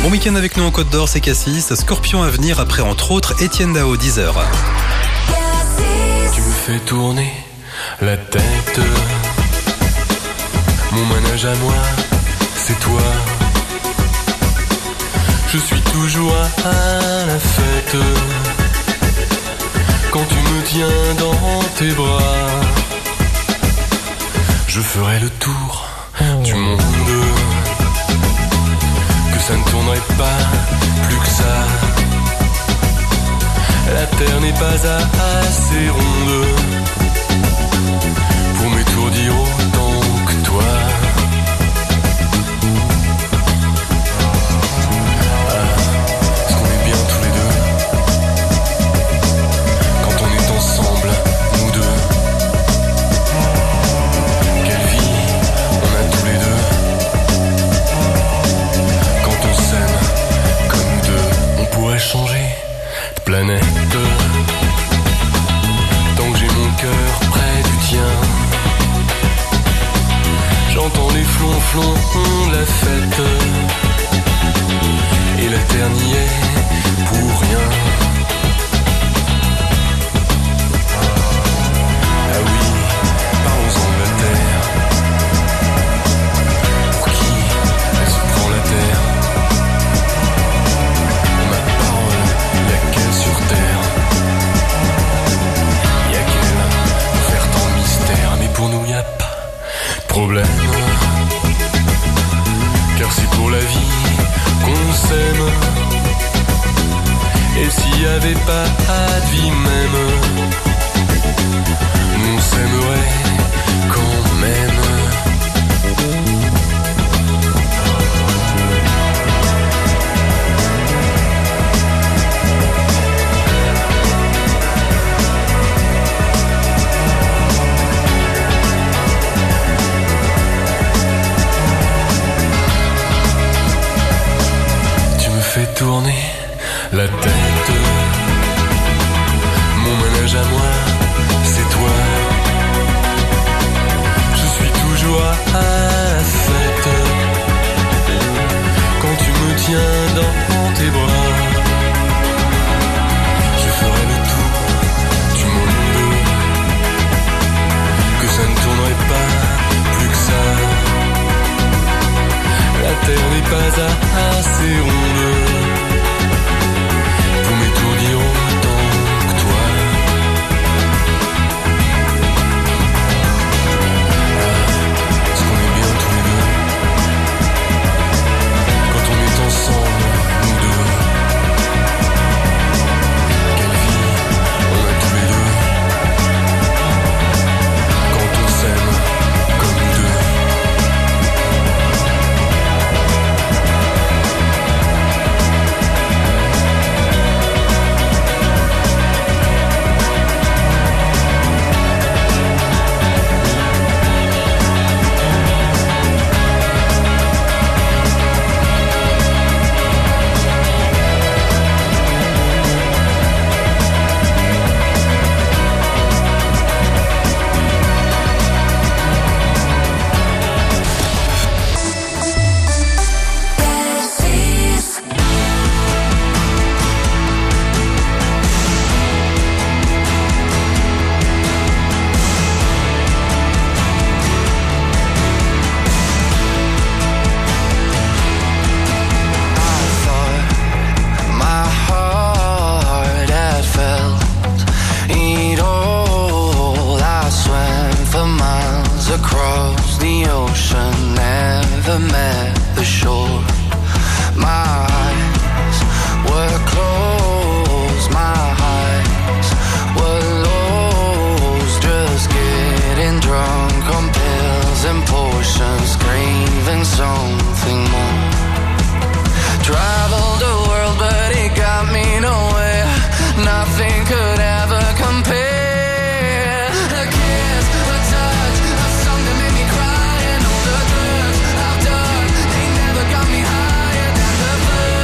Bon week-end avec nous en Côte d'Or, c'est Cassis. Scorpion à venir après entre autres Étienne Dao, 10h. Tu me fais tourner la tête. Mon manège à moi, c'est toi. Je suis toujours à la fête quand tu me tiens dans tes bras. Je ferai le tour du monde, que ça ne tournerait pas plus que ça. La terre n'est pas assez ronde pour m'étourdir autant que toi. Est-ce qu'on est bien tous les deux quand on est ensemble, nous deux? Quelle vie on a tous les deux quand on s'aime comme nous deux. On pourrait changer de planète tant que j'ai mon cœur près du tien. J'entends les flonflons de la fête et la terre n'y est pour rien. Ah oui, parlons-en de la terre. Pour qui elle se prend la terre? Ma parole, y'a qu'elle sur terre. Y'a qu'elle pour faire tant de mystère. Mais pour nous y'a pas de problème, car c'est pour la vie qu'on s'aime. Et s'il y avait pas de vie même, nous on s'aimerait quand même. Fais tourner la tête. Mon manège à moi, c'est toi. Je suis toujours à la fête quand tu me tiens dans tes bras. Je ferai le tour du monde, que ça ne tournerait pas plus que ça. La terre n'est pas assez ronde pour m'étourdir autant que toi. Est-ce qu'on est bien tous les deux quand on est ensemble, nous deux? Quelle vie on a tous les deux quand on s'aime comme nous deux. Across the ocean, never met the shore. My eyes were closed, my eyes were lost, just getting drunk on pills and potions, craving something more. Traveled the world but it got me nowhere, nothing could ever compare. Higher than the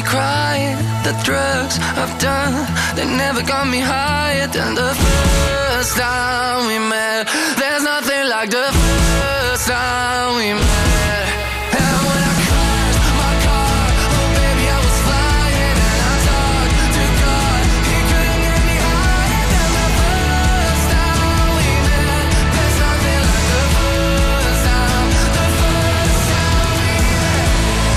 crying. The drugs I've done, they never got me higher than the first time we met. There's nothing like the first time we met. And when I crashed my car, oh baby I was flying. And I talked to God, he couldn't get me higher than the first time we met. There's nothing like the first time we met. The first time we met.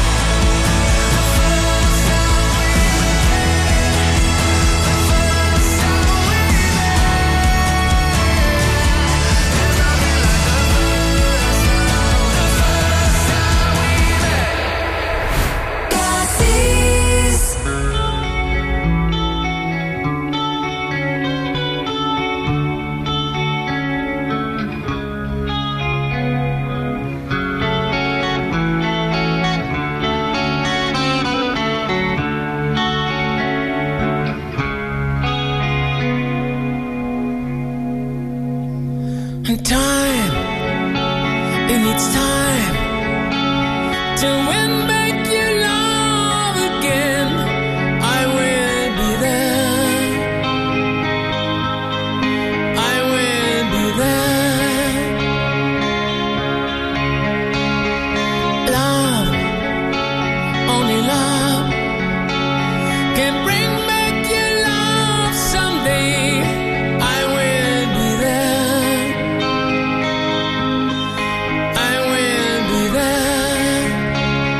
Time, it needs time to win back your love again. I will be there. I will be there. Love, only love can bring back your love someday. I will be there. I will be there.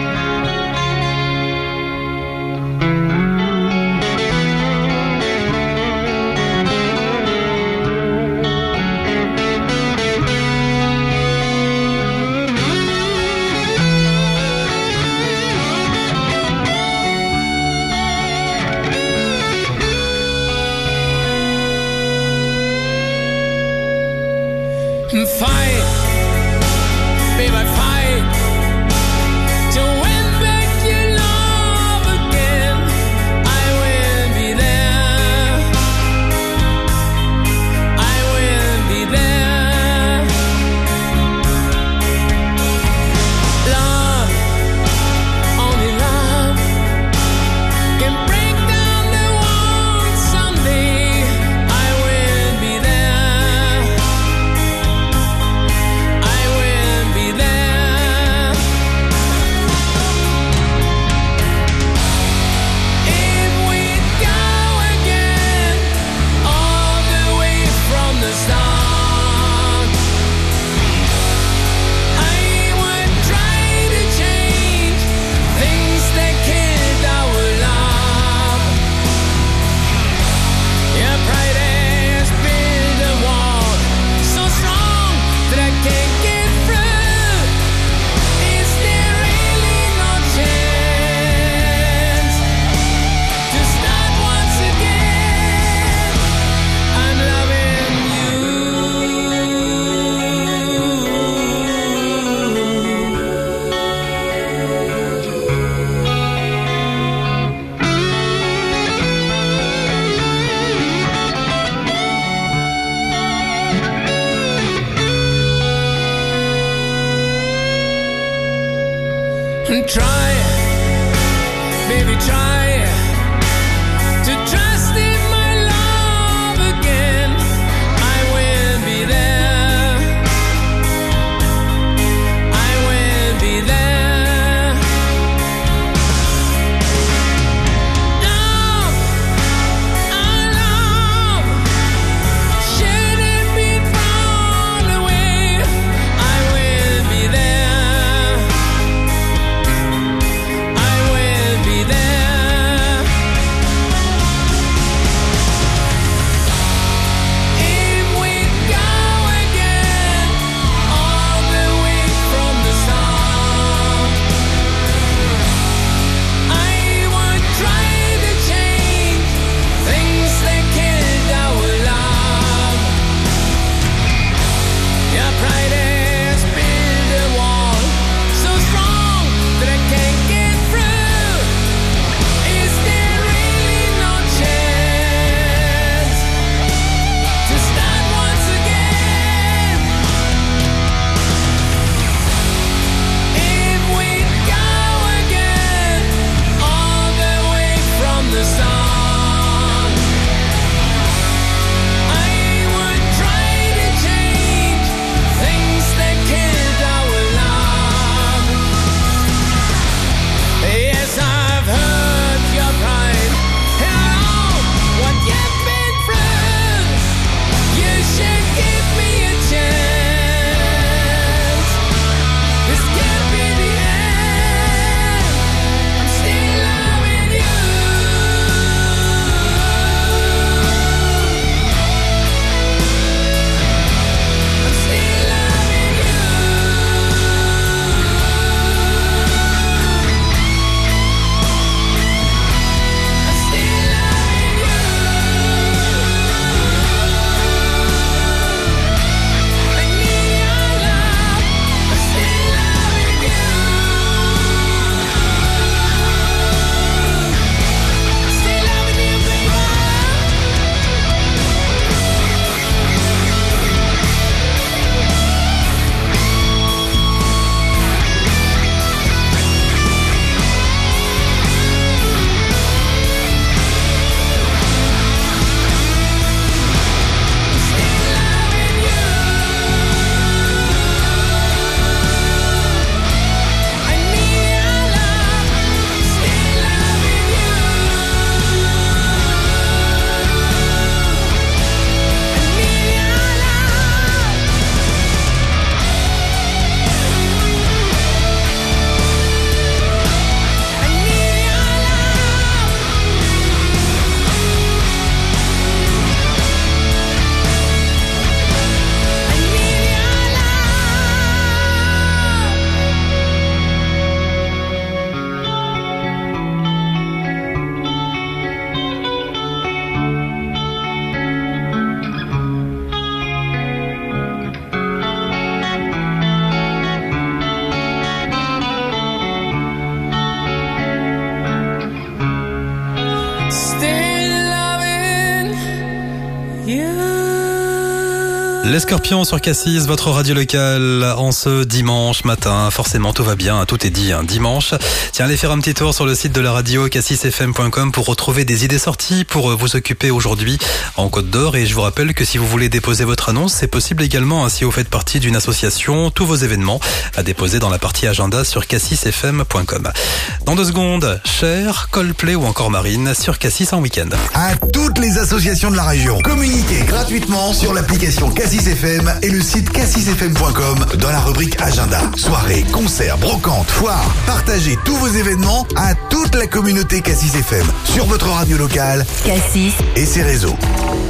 Les Scorpions sur Cassis, votre radio locale en ce dimanche matin. Forcément, tout va bien, tout est dit, dimanche. Tiens, allez faire un petit tour sur le site de la radio cassisfm.com pour retrouver des idées sorties pour vous occuper aujourd'hui en Côte d'Or. Et je vous rappelle que si vous voulez déposer votre annonce, c'est possible également si vous faites partie d'une association. Tous vos événements à déposer dans la partie agenda sur cassisfm.com. Dans 2 secondes, Cher, Coldplay ou encore Marine sur Cassis en week-end. À toutes les associations de la région, communiquez gratuitement sur l'application Cassis FM et le site cassisfm.com dans la rubrique agenda. Soirées, concerts, brocantes, foires, partagez tous vos événements à toute la communauté Cassis FM sur votre radio locale Cassis et ses réseaux.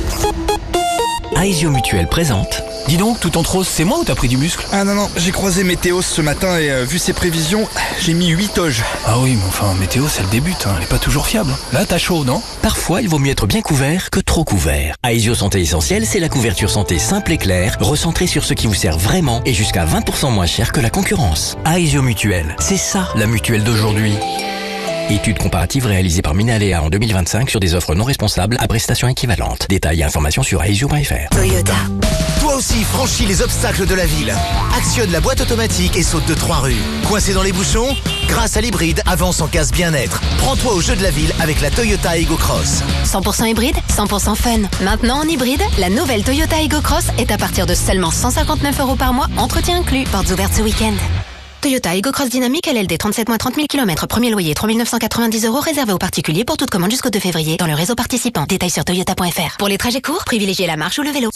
Aesio Mutuel présente. Dis donc, tout en rose, c'est moi ou t'as pris du muscle? Ah non, j'ai croisé Météos ce matin et vu ses prévisions, j'ai mis 8 toges. Ah oui, mais enfin, Météo, c'est le début, elle est pas toujours fiable. Là, t'as chaud, non? Parfois, il vaut mieux être bien couvert que trop couvert. Aesio Santé Essentielle, c'est la couverture santé simple et claire, recentrée sur ce qui vous sert vraiment et jusqu'à 20% moins cher que la concurrence. Aesio Mutuel, c'est ça, la mutuelle d'aujourd'hui. Étude comparative réalisée par Minalea en 2025 sur des offres non responsables à prestations équivalentes. Détails et informations sur aesio.fr. Toyota. Toi aussi, franchis les obstacles de la ville. Actionne la boîte automatique et saute de 3 rues. Coincé dans les bouchons? Grâce à l'hybride, avance en casse bien-être. Prends-toi au jeu de la ville avec la Toyota Ego Cross. 100% hybride, 100% fun. Maintenant en hybride, la nouvelle Toyota Ego Cross est à partir de seulement 159 € par mois, entretien inclus. Portes ouvertes ce week-end. Toyota Ego Cross Dynamique LLD 37 mois 30 000 km, premier loyer 3 990 € réservé aux particuliers pour toute commande jusqu'au 2 février dans le réseau participant. Détails sur toyota.fr. Pour les trajets courts, privilégiez la marche ou le vélo.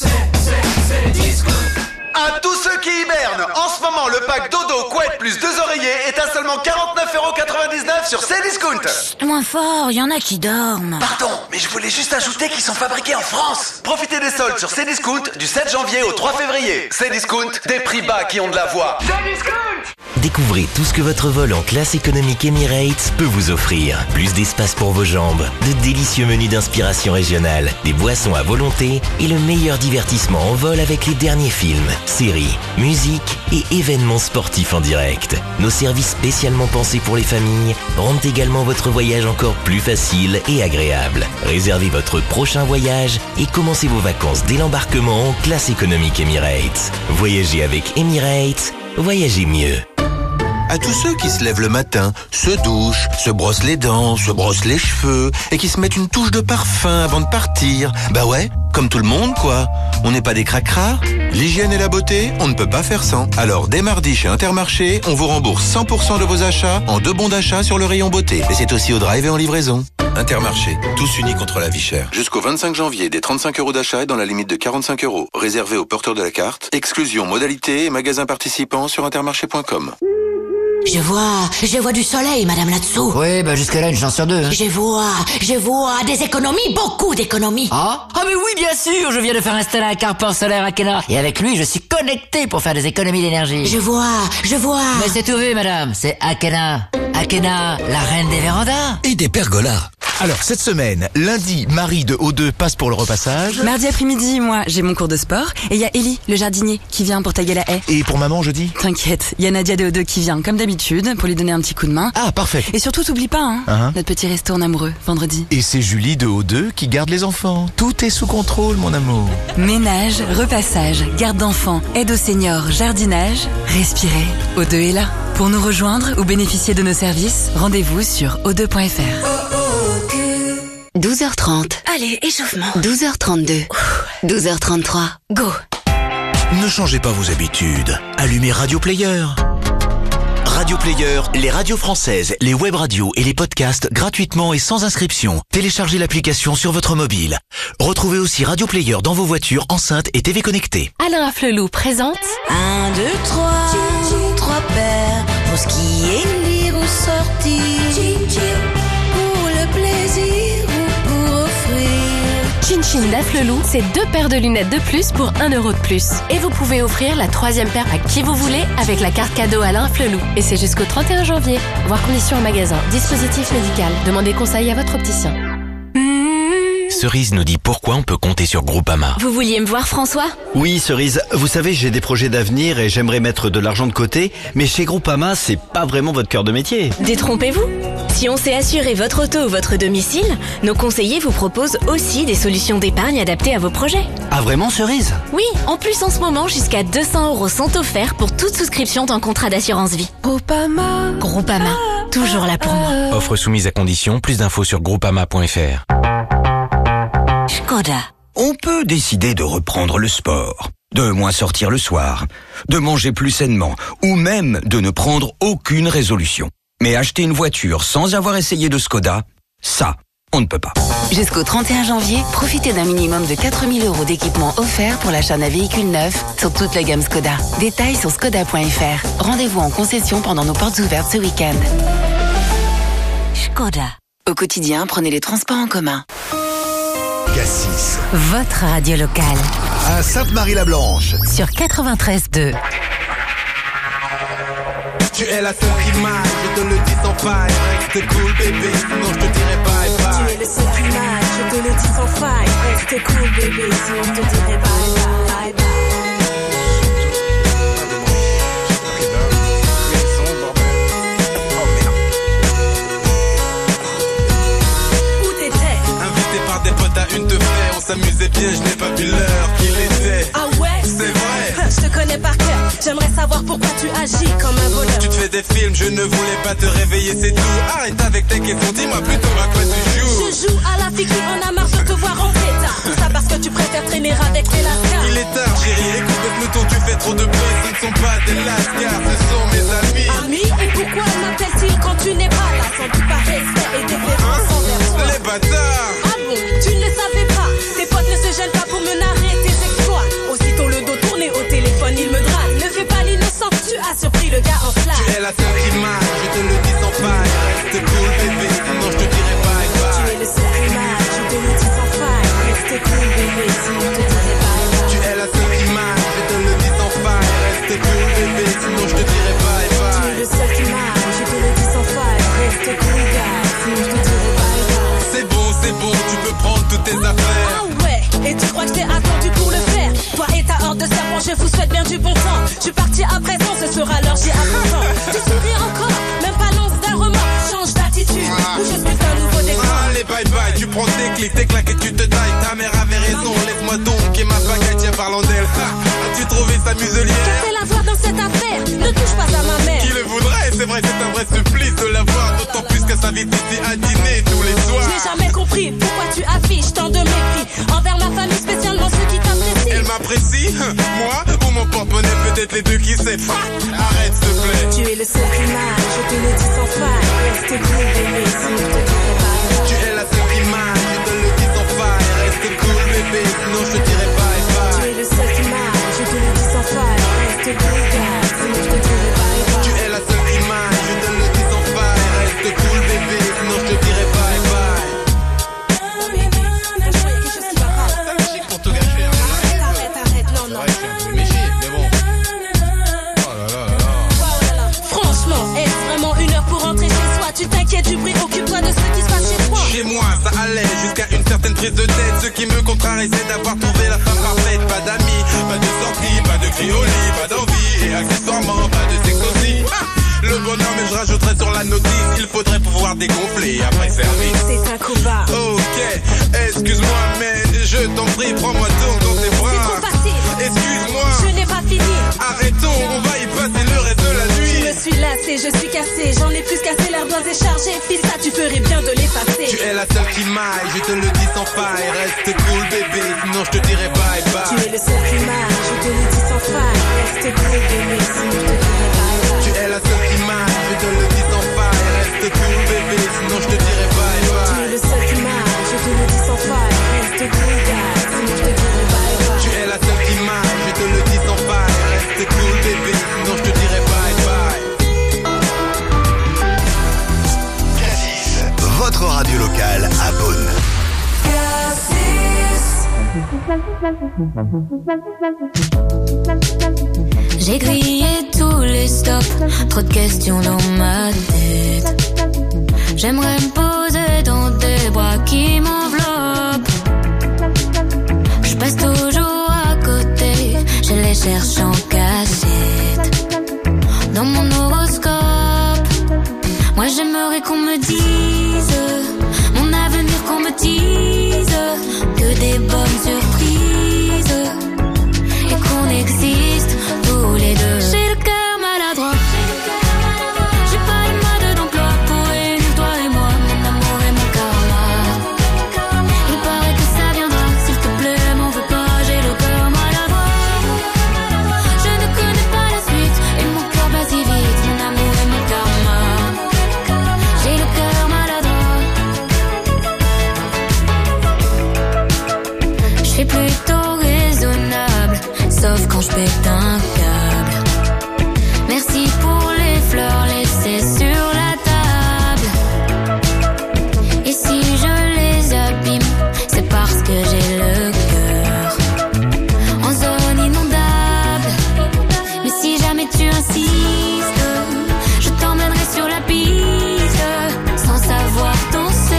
À tous ceux qui hibernent, en ce moment le pack dodo couette plus 2 oreillers est à seulement 49,99 € sur Cdiscount. Moins fort, il y en a qui dorment. Pardon, mais je voulais juste ajouter qu'ils sont fabriqués en France. Profitez des soldes sur Cdiscount du 7 janvier au 3 février. Cdiscount, des prix bas qui ont de la voix. Découvrez tout ce que votre vol en classe économique Emirates peut vous offrir. Plus d'espace pour vos jambes, de délicieux menus d'inspiration régionale, des boissons à volonté et le meilleur divertissement en vol avec les derniers films, séries, musique et événements sportifs en direct. Nos services spécialement pensés pour les familles rendent également votre voyage encore plus facile et agréable. Réservez votre prochain voyage et commencez vos vacances dès l'embarquement en classe économique Emirates. Voyagez avec Emirates, voyagez mieux. À tous ceux qui se lèvent le matin, se douchent, se brossent les dents, se brossent les cheveux et qui se mettent une touche de parfum avant de partir. Bah ouais, comme tout le monde quoi. On n'est pas des cracras. L'hygiène et la beauté, on ne peut pas faire sans. Alors dès mardi chez Intermarché, on vous rembourse 100% de vos achats en 2 bons d'achat sur le rayon beauté. Et c'est aussi au drive et en livraison. Intermarché, tous unis contre la vie chère. Jusqu'au 25 janvier, des 35 € d'achat et dans la limite de 45 €. Réservé aux porteurs de la carte. Exclusion, modalité et magasins participants sur intermarché.com. Je vois du soleil, madame là-dessous. Oui, jusque-là, une chance sur 2. Je vois des économies, beaucoup d'économies. Ah mais oui, bien sûr, je viens de faire installer un carport solaire Akena. Et avec lui, je suis connecté pour faire des économies d'énergie. Je vois. Mais c'est tout vu, madame, c'est Akena. Akena, la reine des vérandas. Et des pergolas. Alors, cette semaine, lundi, Marie de O2 passe pour le repassage. Mardi après-midi, moi, j'ai mon cours de sport. Et il y a Ellie, le jardinier, qui vient pour tailler la haie. Et pour maman, jeudi? T'inquiète, il y a Nadia de O2 qui vient, comme d'habitude, pour lui donner un petit coup de main. Ah, parfait. Et surtout, t'oublies pas, notre petit resto en amoureux, vendredi. Et c'est Julie de O2 qui garde les enfants. Tout est sous contrôle, mon amour. Ménage, repassage, garde d'enfants, aide aux seniors, jardinage, respirez. O2 est là. Pour nous rejoindre ou bénéficier de nos services, rendez-vous sur o2.fr. 12h30. Allez, échauffement. 12h32. 12h33. Go. Ne changez pas vos habitudes. Allumez Radio Player. Radio Player, les radios françaises, les web radios et les podcasts gratuitement et sans inscription. Téléchargez l'application sur votre mobile. Retrouvez aussi Radio Player dans vos voitures, enceintes et TV connectées. Alain Afflelou présente 1, 2, 3, 3 paires pour ce qui est lire ou sortir. Pour le plaisir ou pour offrir. Chin Chin d'Afflelou, c'est 2 paires de lunettes de plus pour 1 € de plus. Et vous pouvez offrir la 3e paire à qui vous voulez avec la carte cadeau Alain Afflelou. Et c'est jusqu'au 31 janvier. Voir conditions en magasin. Dispositif médical. Demandez conseil à votre opticien. Cerise nous dit pourquoi on peut compter sur Groupama. Vous vouliez me voir, François ? Oui, Cerise, vous savez, j'ai des projets d'avenir et j'aimerais mettre de l'argent de côté, mais chez Groupama, c'est pas vraiment votre cœur de métier. Détrompez-vous. Si on sait assurer votre auto ou votre domicile, nos conseillers vous proposent aussi des solutions d'épargne adaptées à vos projets. Ah vraiment, Cerise? Oui, en plus en ce moment, jusqu'à 200 € sont offerts pour toute souscription d'un contrat d'assurance vie. Groupama, toujours là pour moi. Offre soumise à condition, plus d'infos sur groupama.fr. Škoda. On peut décider de reprendre le sport, de moins sortir le soir, de manger plus sainement, ou même de ne prendre aucune résolution. Mais acheter une voiture sans avoir essayé de Škoda, ça, on ne peut pas. Jusqu'au 31 janvier, profitez d'un minimum de 4 000 € d'équipement offert pour l'achat d'un véhicule neuf sur toute la gamme Škoda. Détails sur škoda.fr. Rendez-vous en concession pendant nos portes ouvertes ce week-end. Škoda. Au quotidien, prenez les transports en commun. Cassis. Votre radio locale. À Sainte-Marie-la-Blanche. Sur 93.2. Tu es la seule qui m'aille, je te le dis sans faille. Reste cool bébé, sinon je te dirai bye bye. Tu es le seul qui m'aille, je te le dis sans faille. Reste cool bébé, sinon je te dirai bye bye bye. Où t'étais? Invité par des potes à une te faire, on s'amusait bien, je n'ai pas vu l'heure qu'il était. Ah ouais? C'est vrai. Je te connais par cœur, j'aimerais savoir pourquoi tu agis comme un voleur. Tu te fais des films, je ne voulais pas te réveiller, c'est tout. Arrête avec tes questions, dis-moi plutôt à quoi tu joues. Je joue à la fille qui en a marre de te voir en état. Tout ça parce que tu préfères traîner avec les lascars. Il est tard chérie, écoute le peloton, tu fais trop de bruit. Ce ne sont pas des lascars, ce sont mes amis. Amis? Et pourquoi m'appellent-ils quand tu n'es pas là? Sans doute par respect et déférence envers toi. Les bâtards. Ah bon? Tu ne le savais pas? Tes potes ne se gênent pas pour me narrer tes exploits. Aussitôt le dos tourné au téléphone, il me drague. Ne fais pas l'innocent, tu as surpris le gars en flamme. Tu es la seule qui m'aille, je te le dis sans faille. Reste cool bébé, sinon je te dirai bye bye. Tu es le seul qui m'aille, je te le dis sans faille. Reste cool bébé, sinon je te dirai bye bye. Tu es la seule qui m'aille, je te le dis sans faille. Reste cool bébé, sinon je te dirai bye bye. Tu es le seul qui m'aille, je te le dis sans faille. Reste cool gars, sinon je te dirai bye bye. C'est bon, tu peux prendre toutes tes affaires. Ah ouais, et tu crois que j'ai attendu pour le faire? Toi et ta horde de serpents, je vous souhaite bien du bon temps. Je suis parti à présent, ce sera l'heure, j'y attends. Tu souris encore, même pas l'once d'un remords. Change d'attitude, ou je suis un nouveau décor. Allez bye bye, tu prends tes clics, tes claques et tu te tailles. Ta mère avait raison, laisse-moi donc et ma baguette, tiens parlant d'elle. As-tu trouvé sa muselière? Qu'a fait la voir dans cette affaire? Ne touche pas à ma mère. Qui le voudrait? C'est vrai, c'est un vrai supplice de la voir. D'autant plus qu'elle s'invite ici à dîner tous les soirs. Je n'ai jamais compris pourquoi tu affiches tant de mépris envers ma famille, spécialement ceux qui t'apprécient. Elle m'apprécie? Moi? Ou mon porte-monnaie, peut-être les deux, qui sait? Arrête s'il te plaît. Tu es le seul qui m'aille, je te le dis sans faille. Reste cool bébé, sinon je te dirai bye bye. Tu es la seule qui m'aille, je te le dis sans faille. Reste cool bébé, sinon je te dirai bye bye. Tu es le seul qui m'aille, je te le dis sans faille. Reste cool gars, sinon je te dirai bye bye. Tu es la seule qui m'aille, je te le dis sans faille. Reste cool bébé, sinon je te dirai bye bye. Tu t'inquiètes du bruit, occupe-toi de ce qui se passe chez toi. Chez moi, ça allait jusqu'à une certaine prise de tête. Ce qui me contrarie, c'est d'avoir trouvé la femme parfaite. Pas d'amis, pas de sortie, pas de cri au lit, pas d'envie. Et accessoirement, pas de sexe aussi. Le bonheur, mais je rajouterai sur la notice. Il faudrait pouvoir dégonfler après service. C'est un combat. Ok, excuse-moi, mais je t'en prie, prends-moi donc dans tes bras. C'est trop facile. Excuse-moi. Je n'ai pas fini. Arrêtons, on va y passer le reste de la nuit. Je me suis lassée, je suis cassée. J'en ai plus qu'assez, l'ardoise est chargée. Fils, ça, tu ferais bien de l'effacer. Tu es la seule qui m'aille, je te le dis sans faille. Reste cool bébé, sinon je te dirai bye bye. Tu es le seul qui m'aille, je te le dis sans faille. Reste cool bébé, sinon je te dirai bye bye. Tu es la seule qui m'aille, je te le dis sans faille. Reste cool bébé, sinon je te dirai bye bye. Tu es le seul qui m'aille, je te le dis sans faille. Reste cool gars, sinon je te dirai bye bye. Tu es la seule qui m'aille, je te le dis sans faille. Reste cool bébé, sinon je te dirai bye bye. Cassis, votre radio locale à Beaune. J'ai grillé tous les stops, trop de questions dans ma tête. J'aimerais me poser dans des bras qui m'enveloppent. Je passe toujours à côté, je les cherche en cachette. Dans mon horoscope, moi j'aimerais qu'on me dise quand je pète un câble. Merci pour les fleurs laissées sur la table. Et si je les abîme, c'est parce que j'ai le cœur en zone inondable. Mais si jamais tu insistes, je t'emmènerai sur la piste, sans savoir danser.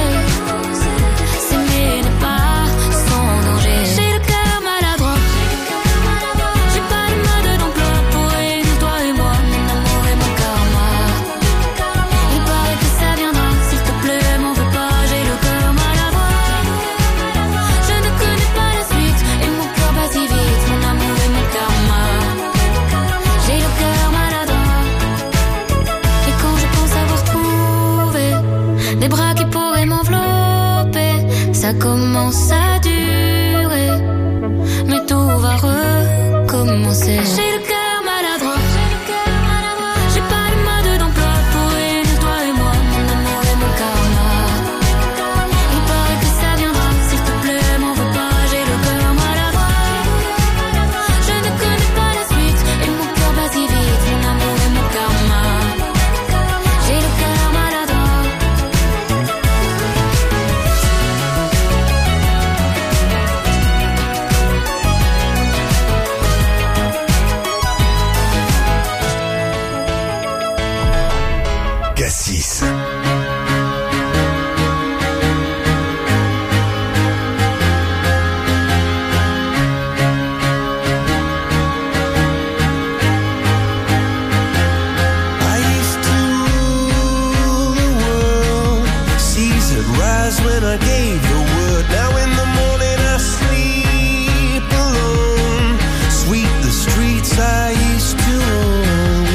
S'aimer n'est pas sans danger. J'ai le cœur maladroit, j'ai pas de mode d'emploi pour réunir toi et moi, mon amour et mon karma. Il paraît que ça viendra, s'il te plaît, m'en veux pas, j'ai le cœur maladroit. Je ne connais pas la suite, et mon cœur bat si vite, mon amour et mon karma. J'ai le cœur maladroit, et quand je pense avoir trouvé des bras qui pourraient m'envelopper, ça commence à durer, mais tout va recommencer. J'ai le cœur maladroit, j'ai pas de mode d'emploi pour réunir toi et moi, mon amour et mon karma. Il paraît que ça viendra, s'il te plaît, m'en veux pas, j'ai le cœur maladroit. Je ne connais pas la suite, et mon cœur bat si vite, mon amour et mon karma. J'ai le cœur maladroit. Cassis. I used to rule the world. Seas would rise when I gave the word. Now in the morning I sleep alone. Sweep the streets I used to own.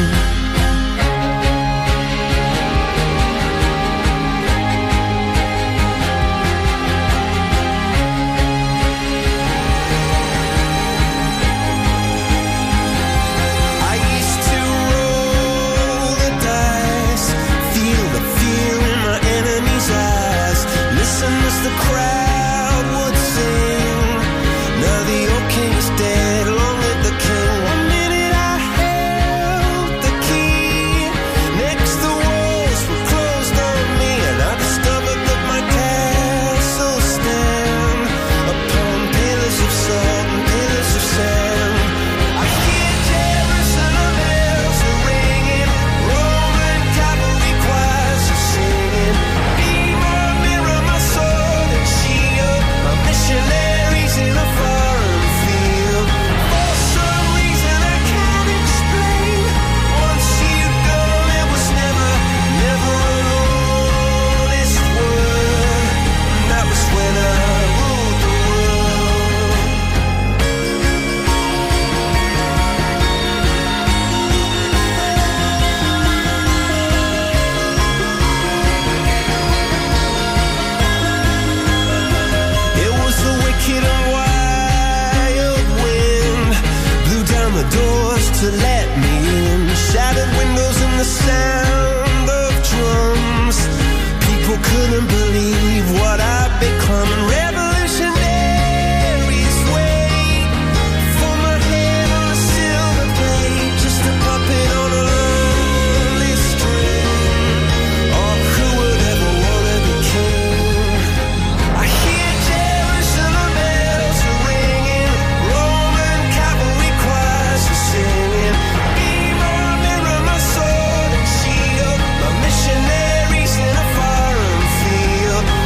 I used to roll the dice, feel the fear in my enemy's eyes. Listen as the crowd would sing. Now the old king is dead, long live the king. One minute I held the key, next the walls were closed on me, and I discovered that my castle stand upon pillars of salt and pillars of sand. I hear Jerusalem bells are ringing, Roman cavalry choirs are singing. Be my mirror, my sword and shield, my missionaries in a foreign field. For some reason I can't explain, once you go there was never, never an honest word. And that was when I ruled the world. It was the wicked and wild wind, blew down the doors to let me in, shattered windows and the sound of drums. People couldn't believe what I'd become. Revolutionaries wait for my head on a silver plate, just a puppet on a lonely string. Oh, who would ever wanna be king? I hear Jerusalem bells are ringing, Roman cavalry choirs are singing. Be my mirror, my sword and shield, my missionaries in a foreign field.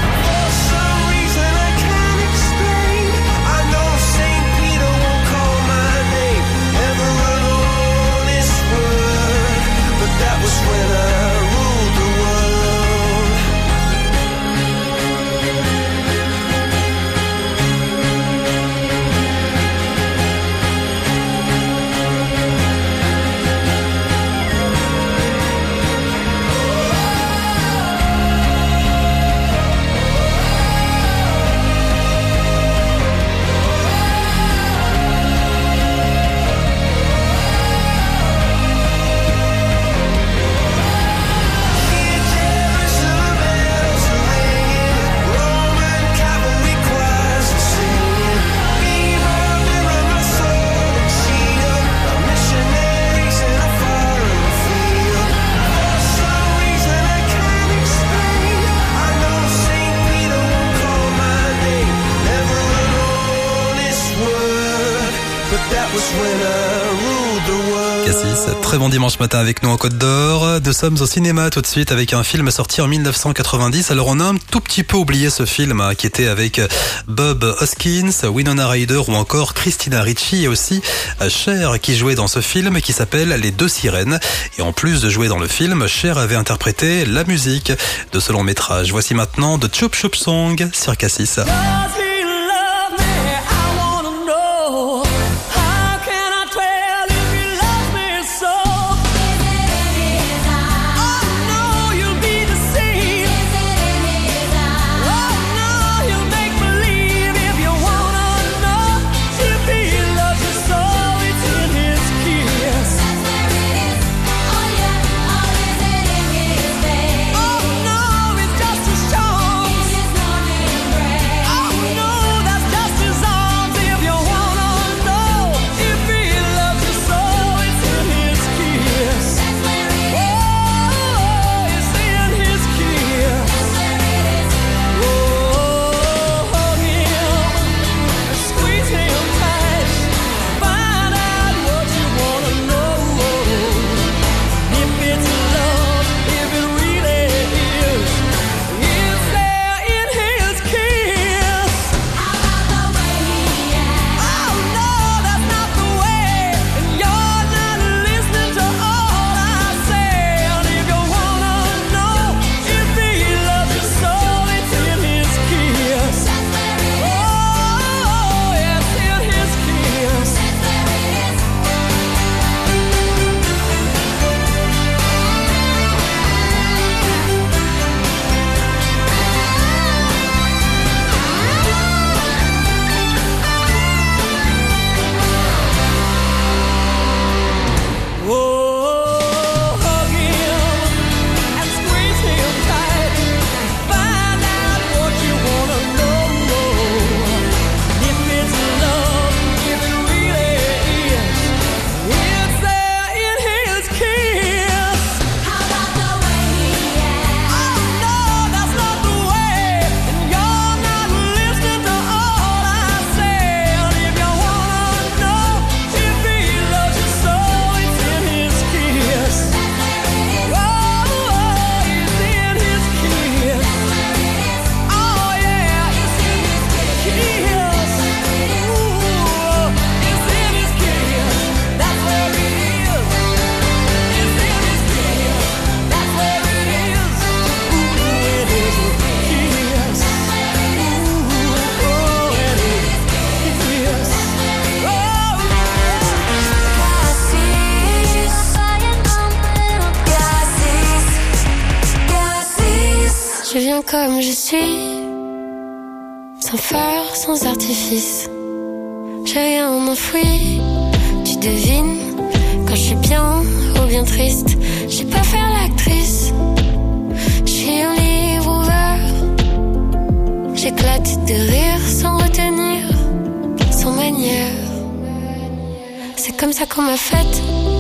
Cassis, très bon dimanche matin avec nous en Côte d'Or. Nous sommes au cinéma tout de suite avec un film sorti en 1990. Alors on a un tout petit peu oublié ce film qui était avec Bob Hoskins, Winona Ryder ou encore Christina Ricci et aussi Cher qui jouait dans ce film qui s'appelle Les Deux Sirènes. Et en plus de jouer dans le film, Cher avait interprété la musique de ce long métrage. Voici maintenant The Chup Chup Song sur Cassis. Je viens comme je suis, sans phare, sans artifice. J'ai rien enfoui, tu devines, quand je suis bien ou bien triste. J'ai pas faire l'actrice, je suis un livre ouvert. J'éclate de rire sans retenir, sans manière. C'est comme ça qu'on m'a faite,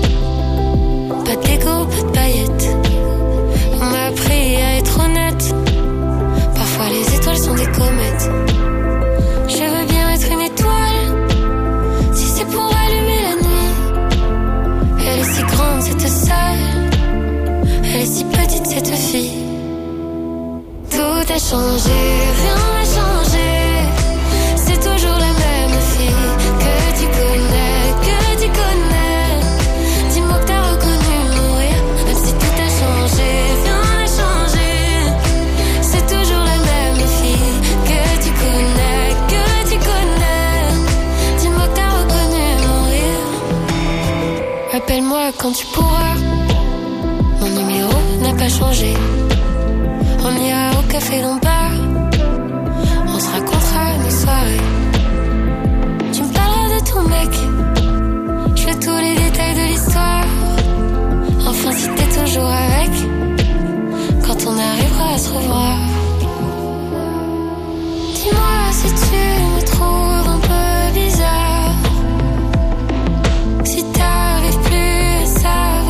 pas d'égo, pas de paillettes. On m'a appris à être honnête. Parfois les étoiles sont des comètes. Je veux bien être une étoile, si c'est pour allumer la nuit. Elle est si grande cette salle, elle est si petite cette fille. Tout a changé, rien n'a changé. C'est toujours la même fille que tu connais, que tu connais. Dis-moi que t'as reconnu mon rire, même si tout a changé, rien n'a changé. C'est toujours la même fille que tu connais, que tu connais. Dis-moi que t'as reconnu mon rire. Appelle-moi quand tu pourras, mon numéro n'a pas changé. On ira au café Lombard, on se racontera nos soirées. Tu me parleras de ton mec, je veux tous les détails de l'histoire. Enfin si t'es toujours avec, quand on arrivera à se revoir. Dis-moi si tu me trouves un peu bizarre, si t'arrives plus à savoir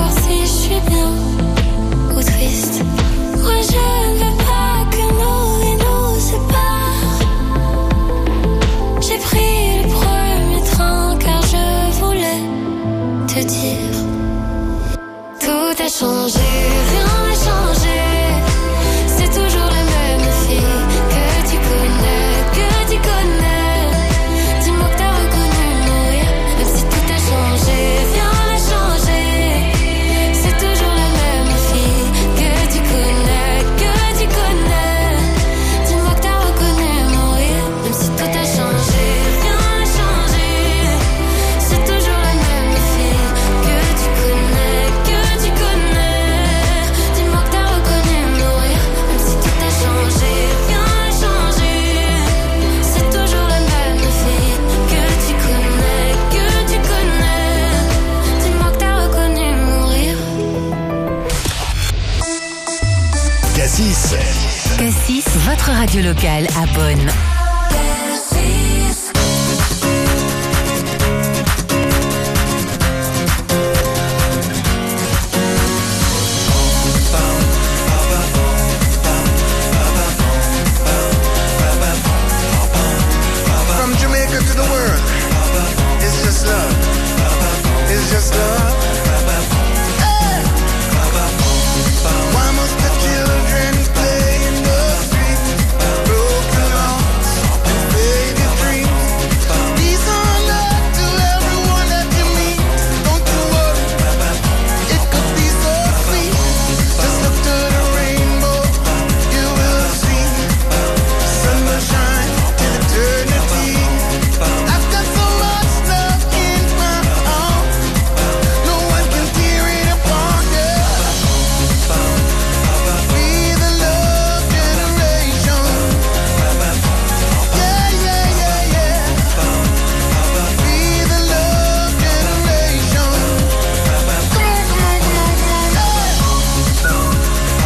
Local à Bonn. From Jamaica to the world, it's just love. It's just love. Hey. Why must the children play in the street? Broken hearts and faded dreams. Peace on earth to everyone that you meet. Don't you worry, it could be so sweet. Just look to the rainbow, you will see. Sun will shine till eternity. I've got so much love in my heart. No one can tear it apart, yeah. We the love generation. Yeah, yeah, yeah, yeah. We the love generation. Come on, come on, come on, come on,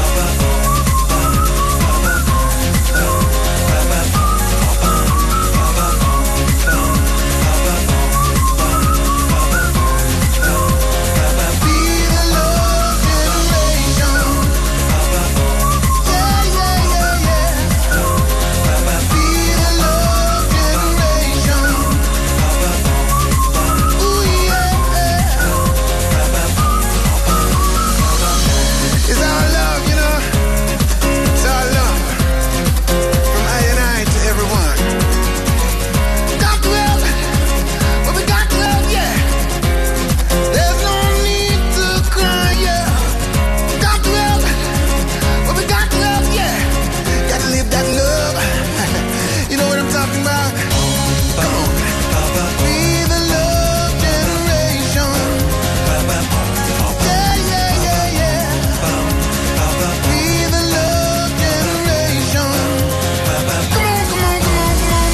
It's our love, you know. It's our love. From I and I to everyone. Got love. Well, we got love, yeah. There's no need to cry, yeah. Got love. Well, we got love, yeah. Gotta live that love. You know what I'm talking about? Come on. Be the love generation. Yeah, yeah, yeah, yeah. Be the love generation. Come on, come on, come on, come on.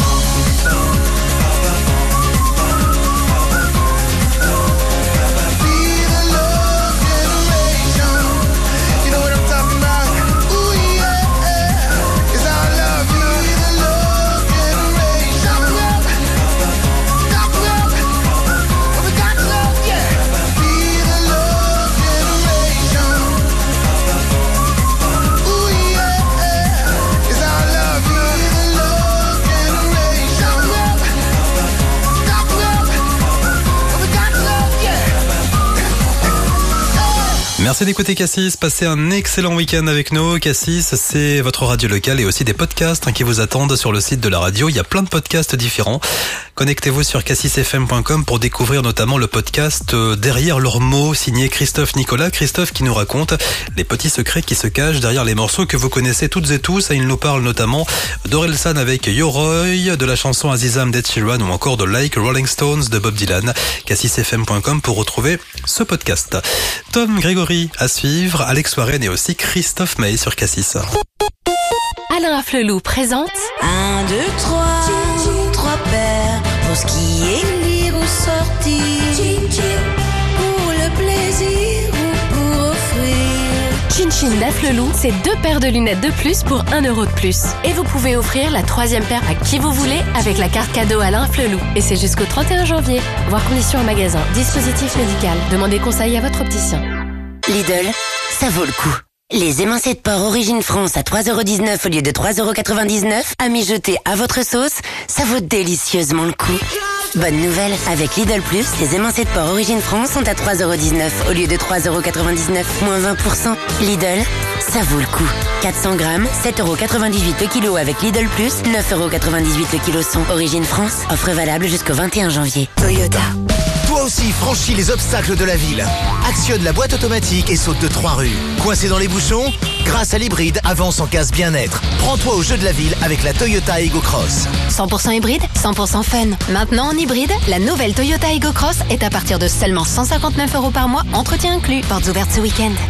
Be the love generation. You know what I'm talking about? Ooh, yeah. It's our love, you know. Be the love generation. Got love. Well, we got love, yeah. Be the love generation. Ooh, yeah. It's our love, you know. Be the love generation. Got love. Well, we got love, yeah. Merci d'écouter Cassis, passez un excellent week-end avec nous. Cassis, c'est votre radio locale et aussi des podcasts qui vous attendent sur le site de la radio. Il y a plein de podcasts différents. Connectez-vous sur cassisfm.com pour découvrir notamment le podcast Derrière leurs mots, signé Christophe Nicolas. Christophe qui nous raconte les petits secrets qui se cachent derrière les morceaux que vous connaissez toutes et tous. Et il nous parle notamment d'Orelsan avec Yoroi, de la chanson Azizam d'Ed Sheeran ou encore de Like Rolling Stones de Bob Dylan. cassisfm.com pour retrouver ce podcast. Tom Grégory à suivre, Alex Warren et aussi Christophe May sur Cassis. Alain Afflelou présente 1, 2, 3, 3 paires pour ce qui est lire ou sortir, pour le plaisir ou pour offrir. Chin Chin d'Afflelou, c'est 2 paires de lunettes de plus pour 1 euro de plus. Et vous pouvez offrir la 3e paire à qui vous voulez avec la carte cadeau Alain Afflelou. Et c'est jusqu'au 31 janvier. Voir conditions en magasin. Dispositif médical. Demandez conseil à votre opticien. Lidl, ça vaut le coup. Les émincés de porc Origine France à 3,19€ au lieu de 3,99€, à mijoter à votre sauce, ça vaut délicieusement le coup. Bonne nouvelle, avec Lidl Plus, les émincés de porc Origine France sont à 3,19€ au lieu de 3,99€, moins 20%. Lidl, ça vaut le coup. 400 grammes, 7,98€ le kilo avec Lidl Plus, 9,98€ le kilo son. Origine France, offre valable jusqu'au 21 janvier. Toyota. Toi aussi, franchis les obstacles de la ville. Actionne la boîte automatique et saute de 3 rues. Coincé dans les bouchons? Grâce à l'hybride, avance en casse bien-être. Prends-toi au jeu de la ville avec la Toyota Ego Cross. 100% hybride, 100% fun. Maintenant en hybride, la nouvelle Toyota Ego Cross est à partir de seulement 159€ par mois, entretien inclus. Portes ouvertes ce week-end.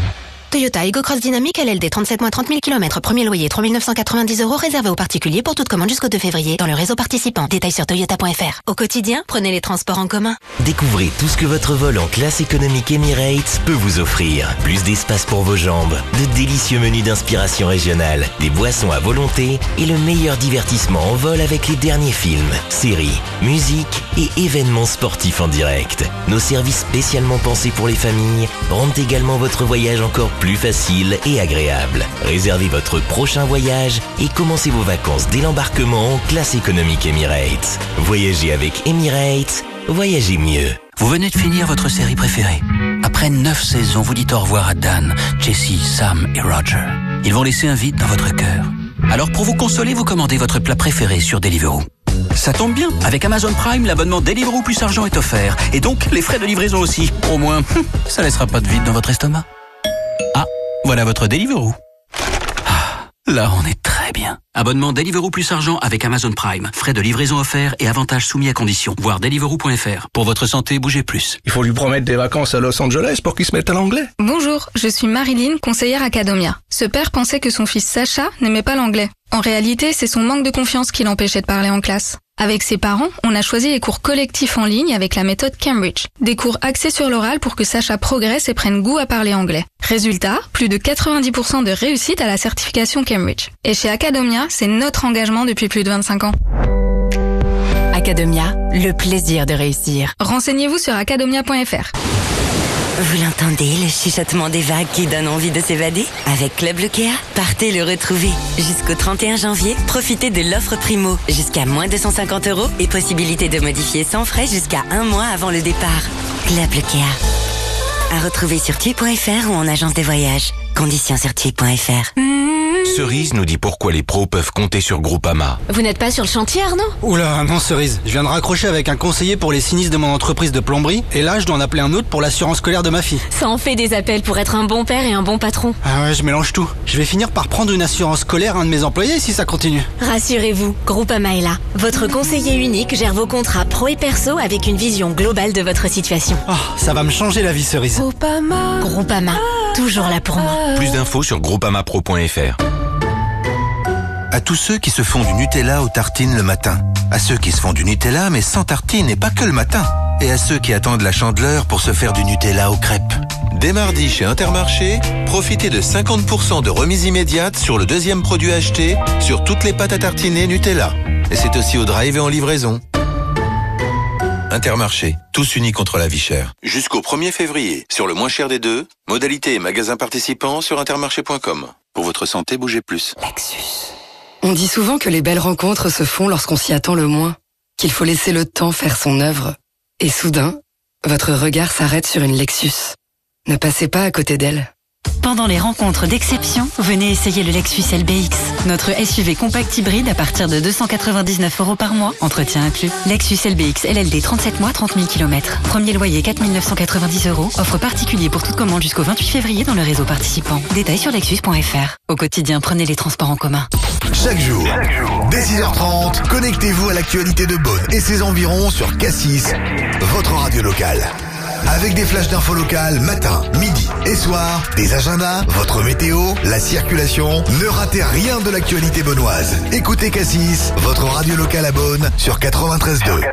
Toyota Aygo Cross Dynamique LLD 37 mois 30 000 km. Premier loyer 3 990 € réservé aux particuliers pour toute commande jusqu'au 2 février dans le réseau participant. Détails sur toyota.fr. Au quotidien, prenez les transports en commun. Découvrez tout ce que votre vol en classe économique Emirates peut vous offrir. Plus d'espace pour vos jambes, de délicieux menus d'inspiration régionale, des boissons à volonté et le meilleur divertissement en vol avec les derniers films, séries, musique et événements sportifs en direct. Nos services spécialement pensés pour les familles rendent également votre voyage encore plus facile et agréable. Réservez votre prochain voyage et commencez vos vacances dès l'embarquement en classe économique Emirates. Voyagez avec Emirates, voyagez mieux. Vous venez de finir votre série préférée. Après 9 saisons, vous dites au revoir à Dan, Jessie, Sam et Roger. Ils vont laisser un vide dans votre cœur. Alors pour vous consoler, vous commandez votre plat préféré sur Deliveroo. Ça tombe bien, avec Amazon Prime, l'abonnement Deliveroo plus argent est offert. Et donc, les frais de livraison aussi. Au moins, ça laissera pas de vide dans votre estomac. Ah, voilà votre Deliveroo. Ah, là on est très bien. Abonnement Deliveroo plus argent avec Amazon Prime. Frais de livraison offerts et avantages soumis à conditions. Voir Deliveroo.fr. Pour votre santé, bougez plus. Il faut lui promettre des vacances à Los Angeles pour qu'il se mette à l'anglais. Bonjour, je suis Marilyn, conseillère Academia. Ce père pensait que son fils Sacha n'aimait pas l'anglais. En réalité, c'est son manque de confiance qui l'empêchait de parler en classe. Avec ses parents, on a choisi les cours collectifs en ligne avec la méthode Cambridge. Des cours axés sur l'oral pour que Sacha progresse et prenne goût à parler anglais. Résultat, plus de 90% de réussite à la certification Cambridge. Et chez Academia, c'est notre engagement depuis plus de 25 ans. Academia, le plaisir de réussir. Renseignez-vous sur academia.fr. Vous l'entendez, le chuchotement des vagues qui donne envie de s'évader? Avec Club Lucéa, partez le retrouver. Jusqu'au 31 janvier, profitez de l'offre Primo. Jusqu'à moins 250 € et possibilité de modifier sans frais jusqu'à 1 mois avant le départ. Club Lucéa. À retrouver sur tui.fr ou en agence de voyage. Conditions sur tui.fr. Cerise nous dit pourquoi les pros peuvent compter sur Groupama. Vous n'êtes pas sur le chantier, Arnaud? Oula, non Cerise, je viens de raccrocher avec un conseiller pour les sinistres de mon entreprise de plomberie et là je dois en appeler un autre pour l'assurance scolaire de ma fille. Ça en fait des appels pour être un bon père et un bon patron. Ah ouais, je mélange tout. Je vais finir par prendre une assurance scolaire à un de mes employés si ça continue. Rassurez-vous, Groupama est là. Votre conseiller unique gère vos contrats pro et perso avec une vision globale de votre situation. Oh, ça va me changer la vie, Cerise. Groupama, toujours là pour moi. Plus d'infos sur groupamapro.fr. À tous ceux qui se font du Nutella aux tartines le matin. À ceux qui se font du Nutella mais sans tartines et pas que le matin. Et à ceux qui attendent la Chandeleur pour se faire du Nutella aux crêpes. Dès mardi chez Intermarché, profitez de 50% de remise immédiate sur le deuxième produit acheté sur toutes les pâtes à tartiner Nutella. Et c'est aussi au drive et en livraison. Intermarché, tous unis contre la vie chère. Jusqu'au 1er février, sur le moins cher des deux, modalités et magasins participants sur intermarché.com. Pour votre santé, bougez plus. Lexus. On dit souvent que les belles rencontres se font lorsqu'on s'y attend le moins, qu'il faut laisser le temps faire son œuvre. Et soudain, votre regard s'arrête sur une Lexus. Ne passez pas à côté d'elle. Pendant les rencontres d'exception, venez essayer le Lexus LBX. Notre SUV compact hybride à partir de 299 € par mois, entretien inclus. Lexus LBX LLD 37 mois 30 000 km. Premier loyer 4 990 €. Offre particulier pour toute commande jusqu'au 28 février dans le réseau participant. Détails sur lexus.fr. Au quotidien, prenez les transports en commun. Chaque jour, dès 6h30, connectez-vous à l'actualité de Beaune et ses environs sur Cassis, votre radio locale. Avec des flashs d'infos locales matin, midi et soir, des agendas, votre météo, la circulation. Ne ratez rien de l'actualité beaunoise. Écoutez Cassis, votre radio locale à Beaune sur 93.2.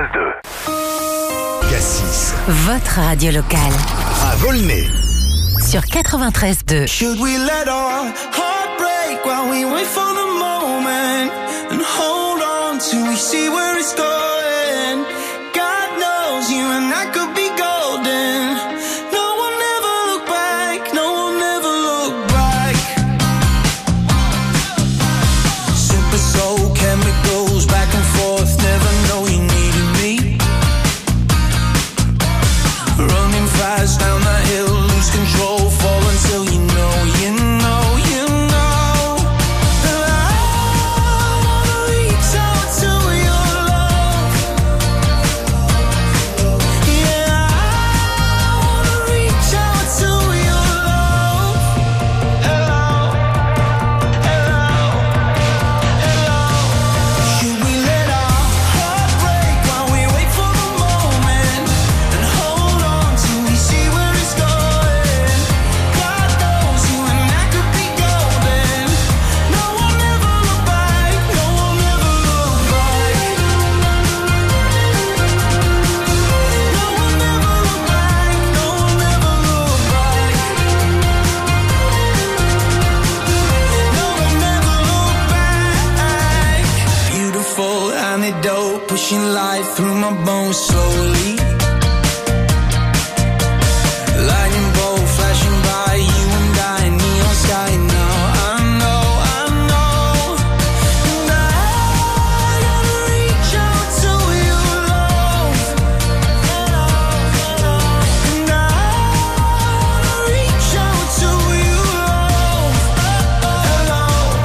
Cassis, votre radio locale. À Volnay. Sur 93.2. Should we let our heart break while we wait for the moment and hold on till we see where it's going? God knows you and I could be golden. No one ever look back, no one ever look back. Super soul chemicals back and forth, never know you needed me. Running fast down that hill, lose control, fall until you know, you know, you know. And I wanna reach out to your love. Yeah, pushing life through my bones slowly. Lightning bolt flashing by, you and I, neon sky now. I know, and I gotta reach out to you, love. And I gotta reach out to you, love. Hello.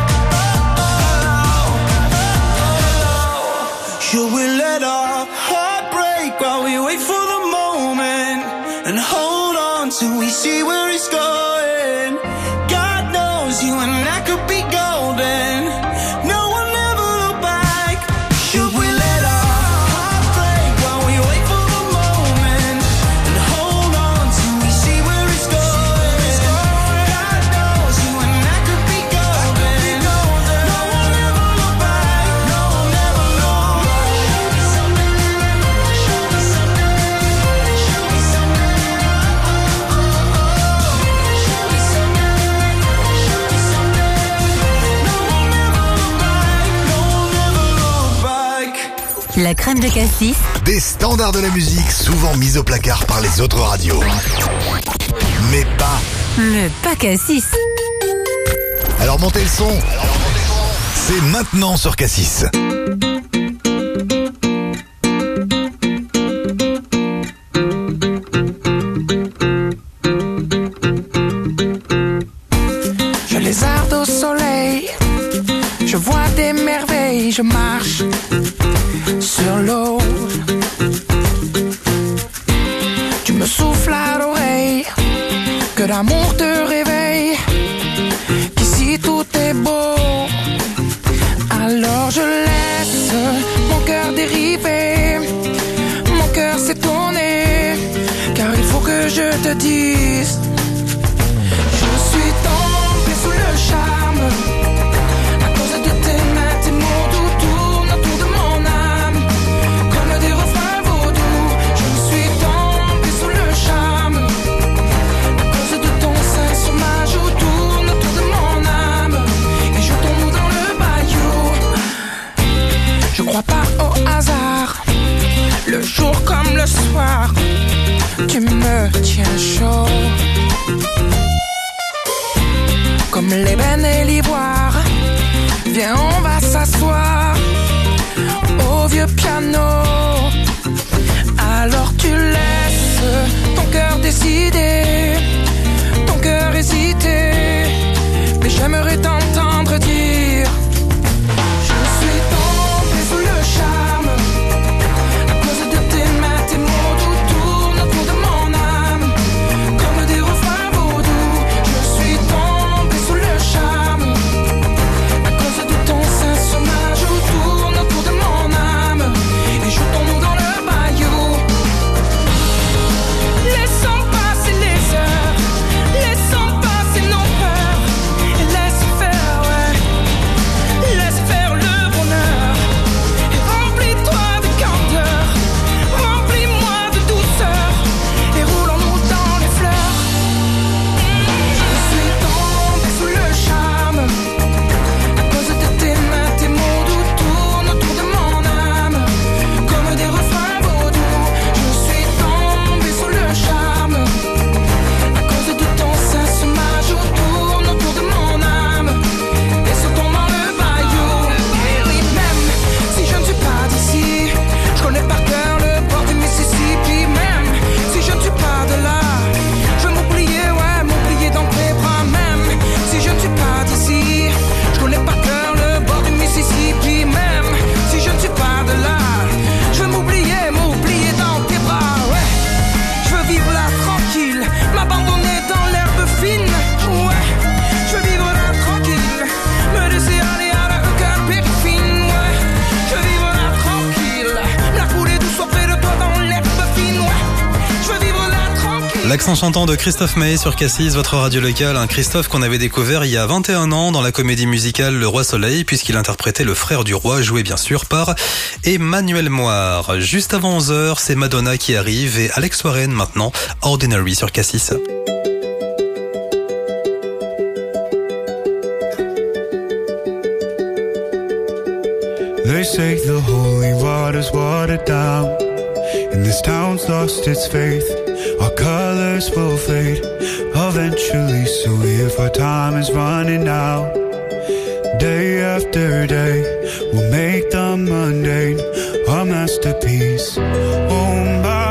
Should we let our heart break while we wait for the moment and hold on till we see where it's going? God knows you and I could be golden. No one ever look back. Should we let our heart break while we wait for the moment and hold on till we see where it's going? God knows you and I could be golden. No one ever look back. No one ever look back. Show me something. Show me something. La crème de cassis. Des standards de la musique souvent mis au placard par les autres radios. Mais pas. Le pas cassis. Alors montez le son. C'est maintenant sur Cassis. Je lézarde au soleil, je vois des merveilles, je marche sur l'eau. Tu me souffles à l'oreille, que l'amour te réveille, qu'ici tout est beau. Alors je laisse mon cœur dériver, mon cœur s'est tourné, car il faut que je te dise. Je suis tombé sous le charme, à cause de tes mains, tes mots doux tournent autour de mon âme, comme des refrains vaudous. Je suis tombé sous le charme, à cause de ton sein sur ma joue tourne autour de mon âme, et jetons-nous dans le bayou. Je crois pas au hasard, le jour comme le soir, tu me tiens chaud. Comme l'ébène et l'ivoire, viens on va s'asseoir au vieux piano. Alors tu laisses ton cœur décider, ton cœur hésiter, mais j'aimerais t'entendre dire. Je suis tombé sous le charme, à cause de tes mains, tes mots doux tournent autour de mon âme, comme des refrains vaudous. Je suis tombé sous le charme, à cause de ton sein sur ma joue tourne autour de mon âme, et jetons-nous dans le bayou. Laissons passer les heures, laissons passer nos peurs, et laisse faire, ouais, laisse faire le bonheur, et remplis-toi de candeur, remplis-moi de douceur, et roulons-nous dans les fleurs. Je suis tombé sous le charme, à cause de tes mains, tes mots doux tournent autour de mon âme, comme des refrains vaudous. Je suis tombé sous le charme, à cause de ton sein sur ma joue tourne autour de mon âme, et sautons dans le bayou. Et oui, même si je ne suis pas d'ici, je connais par cœur le bord du Mississippi. Même si je ne suis pas de là, je vais m'oublier, ouais, m'oublier dans tes bras. Même si je ne suis pas d'ici, je connais par cœur le bord du Mississippi. Même si je ne suis pas de là, je vais m'oublier dans tes bras, ouais. Je veux vivre là tranquille, m'abandonner dans l'herbe fine, ouais. Je veux vivre là tranquille, me laisser aller à la cœur périfine, ouais. Je veux vivre là tranquille, la couler douce auprès de toi dans l'herbe fine, ouais. Je veux vivre là tranquille. L'accent chantant de Christophe Maé sur Cassis, votre radio locale. Un Christophe qu'on avait découvert il y a 21 ans dans la comédie musicale Le Roi Soleil, puisqu'il interprétait le frère du roi, joué bien sûr par Emmanuel Moire. Juste avant 11h, c'est Madonna qui arrive et Alex Warren maintenant, Ordinary sur Cassis. They say the holy waters water down, and this town's lost its faith. Our colors will fade eventually, so if our time is running out, day after day, we'll make the mundane a masterpiece. Oh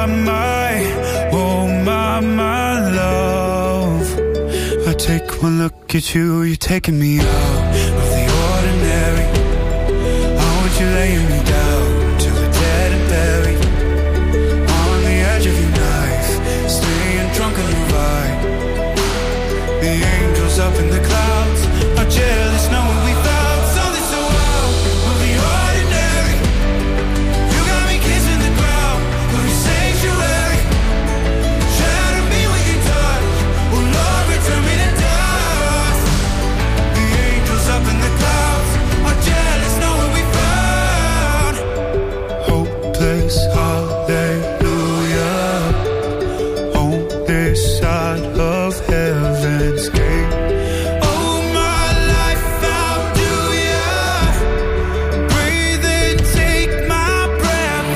my love, I take one look at you, you're taking me out of the ordinary. I want you laying me down till we're dead and buried, on the edge of your knife, staying drunk on your vibe. The angels up in the clouds are jealous knowing we found something so out of the ordinary. You got me kissing the ground, we're a sanctuary. Shatter me with your touch, oh Lord, return me to dust. The angels up in the clouds are jealous knowing we found hopeless hallelujah on this side of heaven's gate. Oh, my life found you, yeah. Breathe and take my breath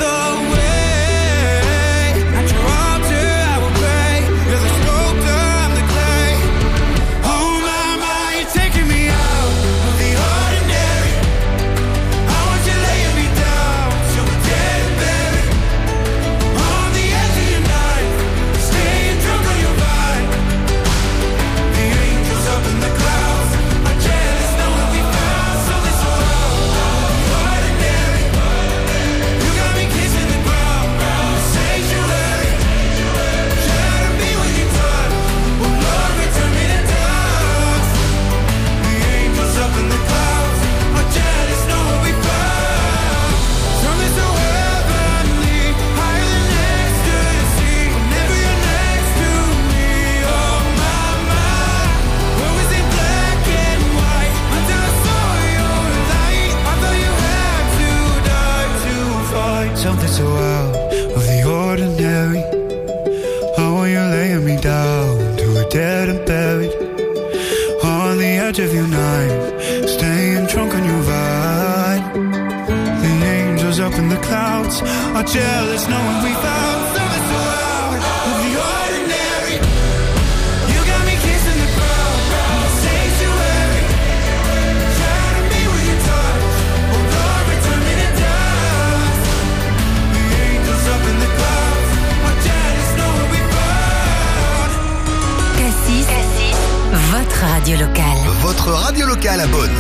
away. At your altar I will pray. You're the sculptor, I'm the clay. Oh my, you're taking me out of the ordinary. I want you laying me down till we're dead and buried, on the edge of your knife, staying drunk on your vibe. The angels up in the clouds are jealous knowing we found something so out of the ordinary. You got me kissing the ground, sanctuary. Shatter me with your touch, oh Lord, return me to dust. The angels up in the clouds are jealous knowing we found something so heavenly, higher than ecstasy. Whenever you're next to me, oh my, where was it black and white until I saw your light? I thought you had to die to find something so out of the ordinary. I want you laying me down till we're dead and buried, on the edge of your knife, staying drunk on your vibe. The angels up in the clouds are jealous knowing we found something so out of the ordinary. You got me kissing the ground, sanctuary. Shatter me with your touch, oh Lord, return me to dust. The angels up in the clouds are jealous knowing we found. Cassis, votre radio locale. Votre radio locale à Beaune.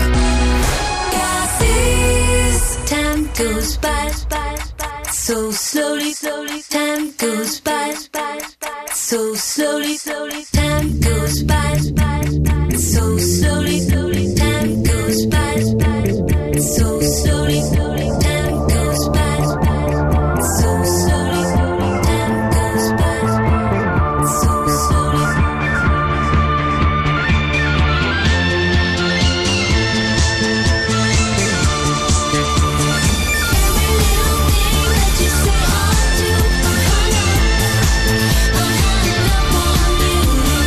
Time goes by so slowly, time goes by so slowly, time goes by so slowly, time goes by so slowly, time goes by so slowly, time goes by so slowly. You say I do, I'm hanging up on you.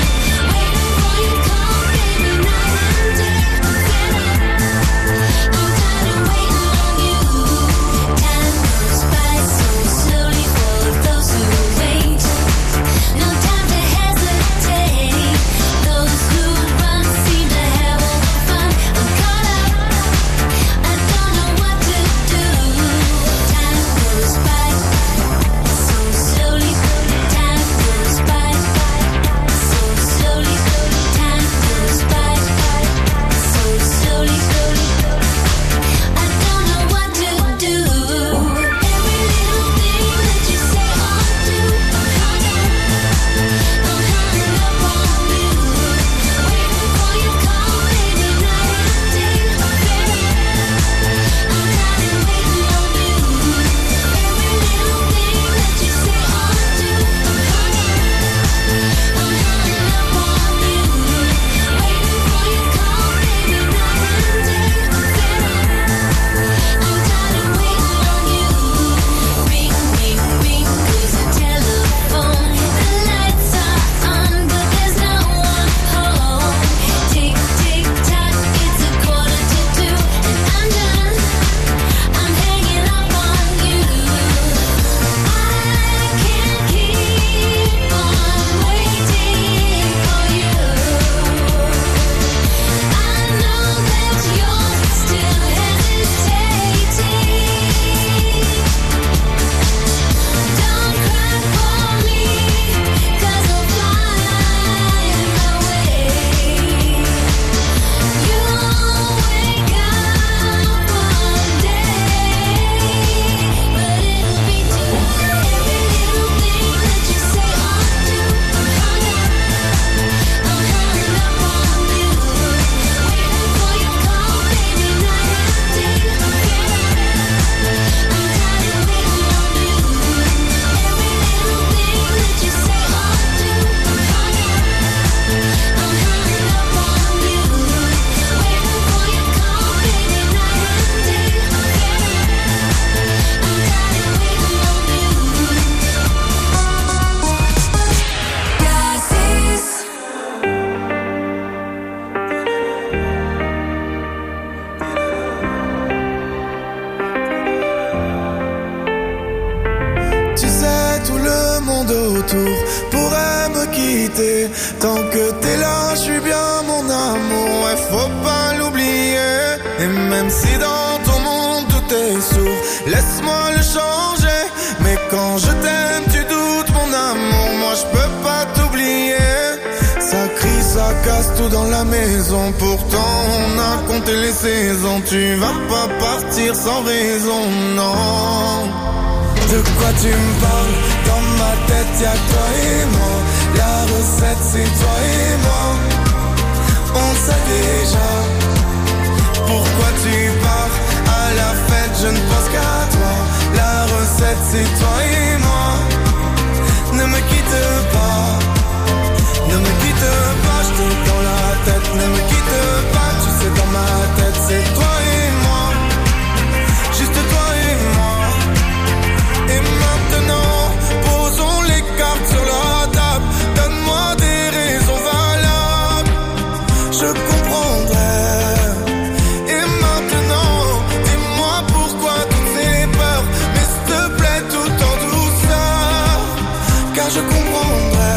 autour pourrait me quitter. Tant que t'es là, je suis bien mon amour, ouais, faut pas l'oublier. Et même si dans ton monde tout est sourd, laisse-moi le changer. Mais quand je t'aime, tu doutes mon amour, moi je peux pas t'oublier. Ça crie, ça casse tout dans la maison, pourtant on a compté les saisons. Tu vas pas partir sans raison, non. De quoi tu me parles? Dans ma tête y'a que toi et moi. La recette c'est toi et moi. On sait déjà. Pourquoi tu pars? À la fête je ne pense qu'à toi. La recette c'est toi et moi. Ne me quitte pas. Ne me quitte pas, je t'ai dans la tête. Ne me quitte pas, tu sais dans ma tête c'est toi et moi. Juste toi et moi. Et maintenant, posons les cartes sur la table. Donne-moi des raisons valables, je comprendrai. Et maintenant, dis-moi pourquoi toutes ces peurs. Mais s'il te plaît, tout en douceur, car je comprendrai.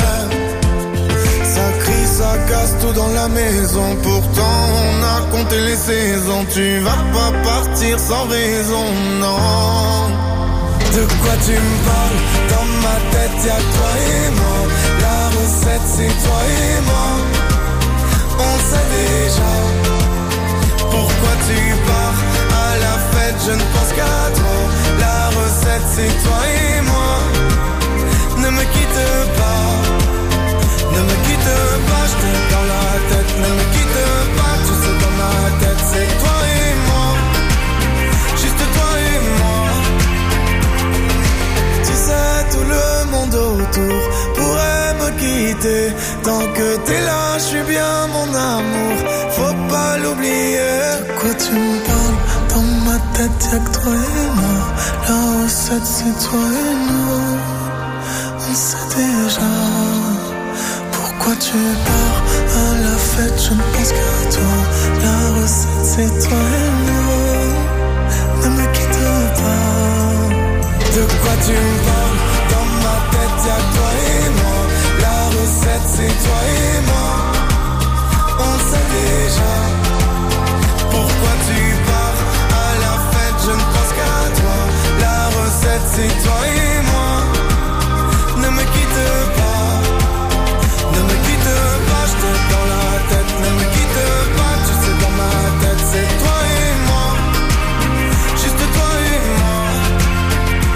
Ça crie, ça casse tout dans la maison. Pourtant, on a compté les saisons. Tu vas pas partir sans raison, non. De quoi tu me parles? Dans ma tête y'a que toi et moi. La recette c'est toi et moi. On sait déjà. Pourquoi tu pars? À la fête je ne pense qu'à toi. La recette c'est toi et moi. Ne me quitte pas. Ne me quitte pas, je t'ai dans la tête. Ne me quitte pas, tu sais dans ma tête c'est toi et moi. Juste toi et moi. Tout le monde autour pourrait me quitter. Tant que t'es là, je suis bien mon amour, faut pas l'oublier. De quoi tu me parles? Dans ma tête y'a que toi et moi. La recette c'est toi et nous. On sait déjà. Pourquoi tu pars? À la fête je ne pense qu'à toi. La recette c'est toi et moi.